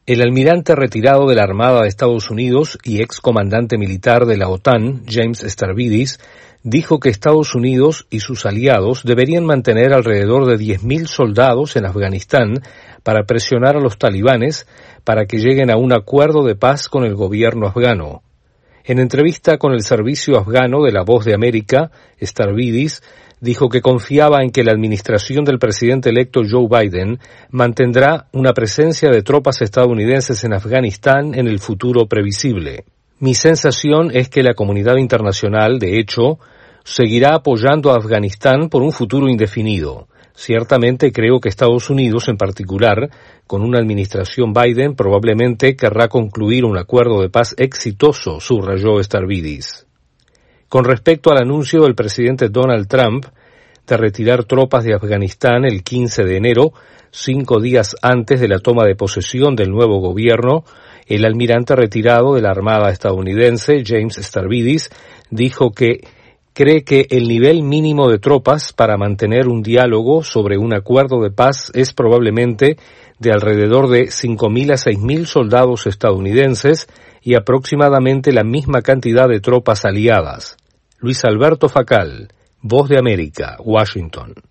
El almirante retirado de la Armada de Estados Unidos y excomandante militar de la OTAN, James Stavridis, dijo que Estados Unidos y sus aliados deberían mantener alrededor de 10.000 soldados en Afganistán para presionar a los talibanes para que lleguen a un acuerdo de paz con el gobierno afgano. En entrevista con el servicio afgano de La Voz de América, Stavridis dijo que confiaba en que la administración del presidente electo Joe Biden mantendrá una presencia de tropas estadounidenses en Afganistán en el futuro previsible. Mi sensación es que la comunidad internacional, de hecho, seguirá apoyando a Afganistán por un futuro indefinido. Ciertamente creo que Estados Unidos, en particular, con una administración Biden, probablemente querrá concluir un acuerdo de paz exitoso, subrayó Stavridis. Con respecto al anuncio del presidente Donald Trump de retirar tropas de Afganistán el 15 de enero, 5 días antes de la toma de posesión del nuevo gobierno, el almirante retirado de la Armada estadounidense, James Stavridis, dijo que cree que el nivel mínimo de tropas para mantener un diálogo sobre un acuerdo de paz es probablemente de alrededor de 5.000 a 6.000 soldados estadounidenses y aproximadamente la misma cantidad de tropas aliadas. Luis Alberto Facal, Voz de América, Washington.